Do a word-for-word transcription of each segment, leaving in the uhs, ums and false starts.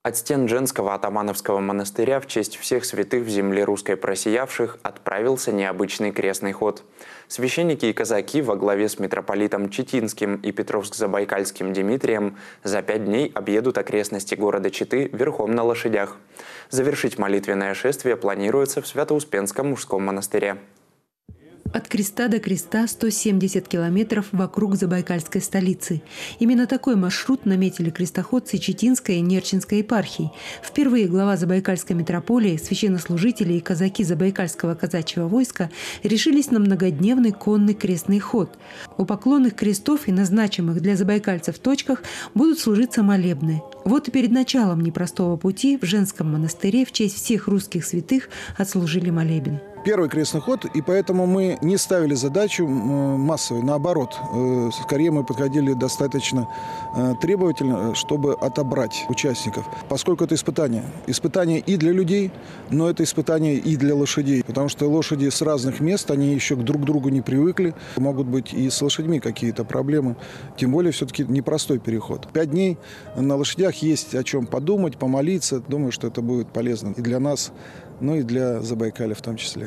От стен Женского атамановского монастыря в честь всех святых в земле русской просиявших отправился необычный крестный ход. Священники и казаки во главе с митрополитом Читинским и Петровск-Забайкальским Дмитрием за пять дней объедут окрестности города Читы верхом на лошадях. Завершить молитвенное шествие планируется в Свято-Успенском мужском монастыре. От креста до креста сто семьдесят километров вокруг Забайкальской столицы. Именно такой маршрут наметили крестоходцы Читинской и Нерчинской епархий. Впервые глава Забайкальской митрополии, священнослужители и казаки Забайкальского казачьего войска решились на многодневный конный крестный ход. У поклонных крестов и назначенных для забайкальцев точках будут служиться молебны. Вот и перед началом непростого пути в Женском монастыре в честь всех русских святых отслужили молебен. Первый крестный ход, и поэтому мы не ставили задачу массовой. Наоборот, скорее мы подходили достаточно требовательно, чтобы отобрать участников. Поскольку это испытание. Испытание и для людей, но это испытание и для лошадей. Потому что лошади с разных мест, они еще друг к другу не привыкли. Могут быть и с лошадьми какие-то проблемы. Тем более все-таки непростой переход. Пять дней на лошадях есть о чем подумать, помолиться. Думаю, что это будет полезно и для нас, но и для Забайкалья в том числе.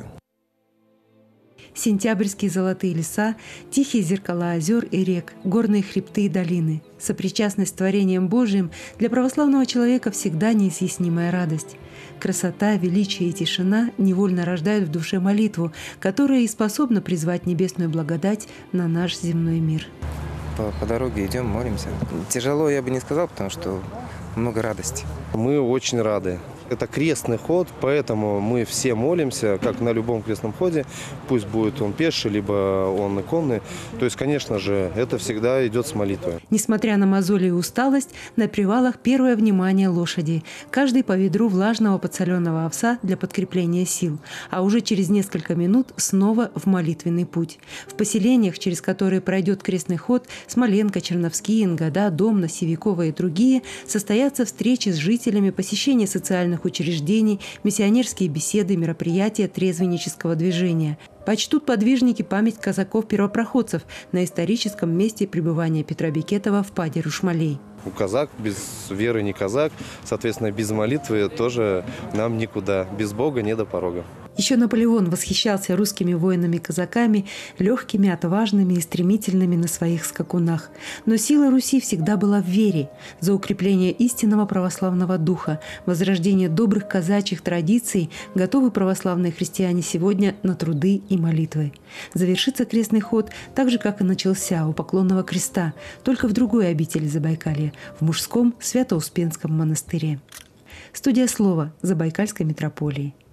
Сентябрьские золотые леса, тихие зеркала озер и рек, горные хребты и долины. Сопричастность с творением Божиим для православного человека всегда неизъяснимая радость. Красота, величие и тишина невольно рождают в душе молитву, которая и способна призвать небесную благодать на наш земной мир. По, по дороге идем, молимся. Тяжело я бы не сказал, потому что много радости. Мы очень рады. Это крестный ход, поэтому мы все молимся, как на любом крестном ходе, пусть будет он пеший, либо он конный. То есть, конечно же, это всегда идет с молитвой. Несмотря на мозоли и усталость, на привалах первое внимание лошади. Каждый по ведру влажного подсоленного овса для подкрепления сил. А уже через несколько минут снова в молитвенный путь. В поселениях, через которые пройдет крестный ход, Смоленка, Черновские, Ингода, Домна, Севикова и другие, состоятся встречи с жителями, посещение социальных учреждений, миссионерские беседы, мероприятия трезвеннического движения. Почтут подвижники память казаков-первопроходцев на историческом месте пребывания Петра Бекетова в паде Рушмалей. Казак без веры не казак, соответственно, без молитвы тоже нам никуда. Без Бога не до порога. Еще Наполеон восхищался русскими воинами-казаками, легкими, отважными и стремительными на своих скакунах. Но сила Руси всегда была в вере. За укрепление истинного православного духа, возрождение добрых казачьих традиций готовы православные христиане сегодня на труды и молитвы. Завершится крестный ход так же, как и начался, у Поклонного креста, только в другой обители Забайкалья, в мужском Свято-Успенском монастыре. Студия «Слово» Забайкальской митрополии.